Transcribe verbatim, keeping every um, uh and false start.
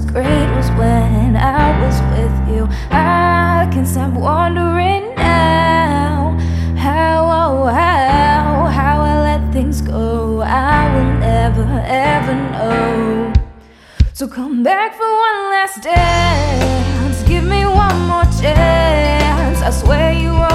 great was when I was with you. I can't stop wondering now how, oh, how, how I let things go. I will never ever know. So come back for one last dance, give me one more chance. I swear you are